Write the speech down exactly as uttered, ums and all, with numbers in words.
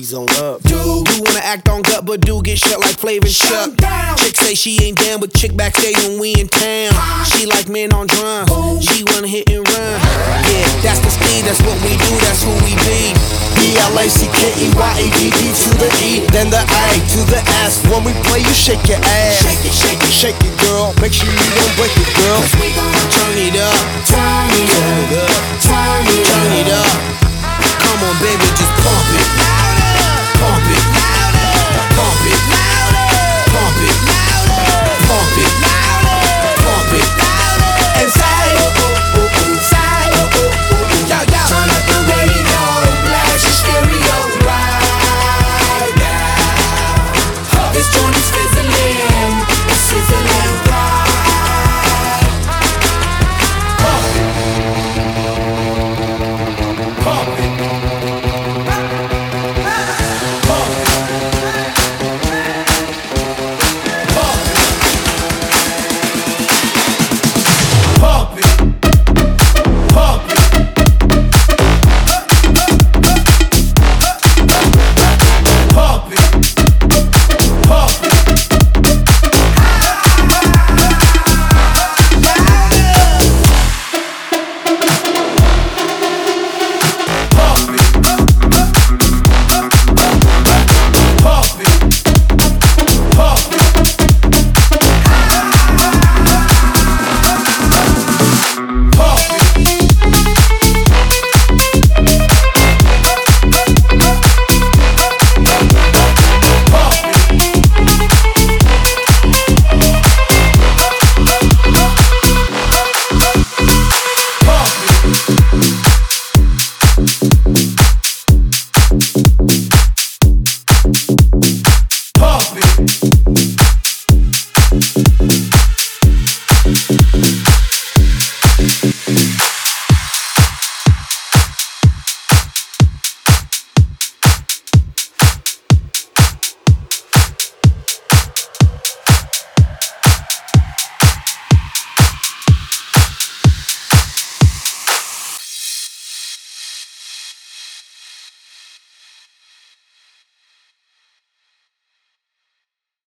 He's on up. Do you wanna act on gut, but do get shut like Flavor and Chuck. Chick say she ain't down, but chick backstage when we in town. She like men on drum. She wanna hit and run. Yeah, that's the speed, that's what we do, that's who we be. B L A C K E Y A D D to the E, then the A to the S. When we play, you shake your ass. Shake it, shake it, shake it, girl. Make sure you don't break it, girl.